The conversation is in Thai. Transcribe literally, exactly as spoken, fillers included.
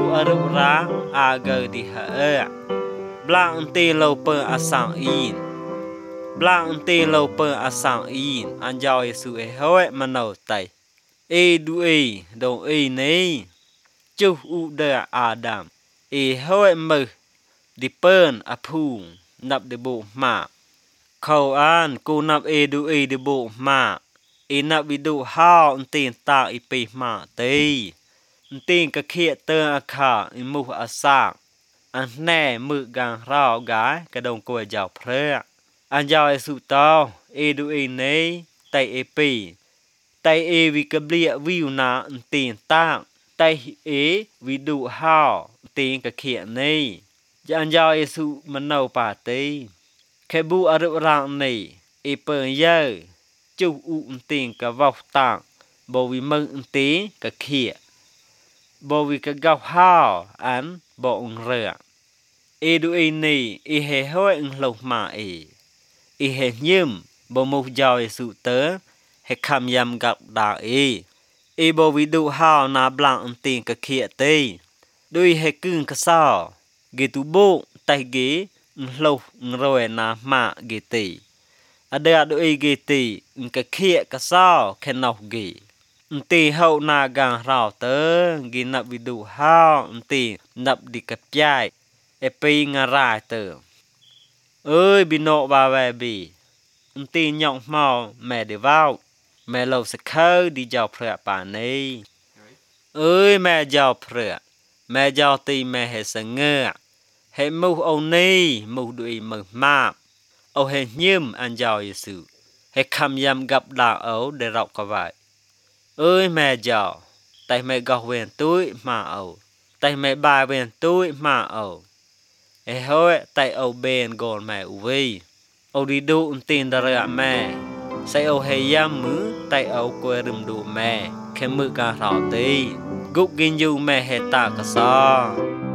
อรุร้างอาเกดิฮะเอบลางตีโลเปอร์อาสังอินบลางตีโลเปอร์อาสังอินอันยาวเยซูเอเฮเวมันเอาไตเอดูเอดงเอเนจูอุเดอาดัมเอเฮเวมือดิเปิลอพูนับเดบุมาเขาอ่านกูนับเอดูเอเดบุมาเอนับวิดูฮาวอันตีนตาอีปีมาเตอันตีนกะเคียเตออาคาอิมุอาซากอันแน่มือกางราวกายกระดงกวยยาวเพลอันยาวเอสุตาเอดูเอเนไตเอปีไตเอวิกเบลียวิวนาอันตีนตาไตเอวิดูฮาวตีนกะเคียเนยันยาวเอสุมันเอาปาเตแค่บูอารุรางเนเอเปิงเยอจูอุอันตีนกะวาวตางบวิมึงอันตีนกะเคียบวิกะกาวฮาวอันบองเรือเอดูเอนี่เอเฮเฮอังลงมาเอเอเฮยิมบมุกยาวเอสุเตอเฮคำยำกับดาเอเอบวิดูฮาวนาบลังอันตีนกะเคียเตด้วยเฮกึ่งกะซาเกตุโบไตเกอังลงรวยนามาเกตีอเดอดูเอเกตีอังกะเคียกะซาแค่นอกเกอันตีเฮานากังราวเตอกินับวิดูฮาวอันตีนับดิกับยายเอปีงารายเตอเอ้ยบิโนบาเวบีอันตีหยองเมาแม่เดวาวแม่เราสักเคยดีเจ้าเพระป่านี้เอ้ยแม่เจ้าเพระแม่เจ้าตีแม่เฮสเงือเฮมูเอานี้มูดุยมือมาเอาเฮยิ้มอันเจ้าเยซูเฮคำยำกับดาวเอาเดรอกกไว้เอ้ยแม่เจ้าแต่แม่กอกเวียนตุ้ยมาเอาแต่แม่บายเวียนตุ้ยมาเอาเอ้เฮ้ยแต่เอาเบนก่อนแม่อุวีเอาดีดูอุนตีนดาระแม่ใส่เอาเฮียมือแต่เอากวยรึมดูแม่แค่มือการหอตีกุกกินอยู่แม่เฮตากระซอ